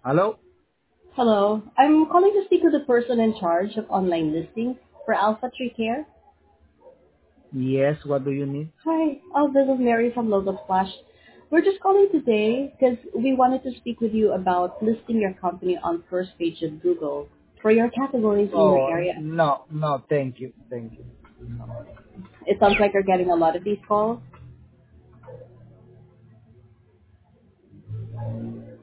Hello? Hello. I'm calling to speak with the person in charge of online listings for Alpha Tree Care. Yes, what do you need? Hi. Oh, this is Mary from Logo Splash. We're just calling today because we wanted to speak with you about listing your company on first page of Google for your categories in your Oh, area. no, thank you, thank you. No. It sounds like you're getting a lot of these calls.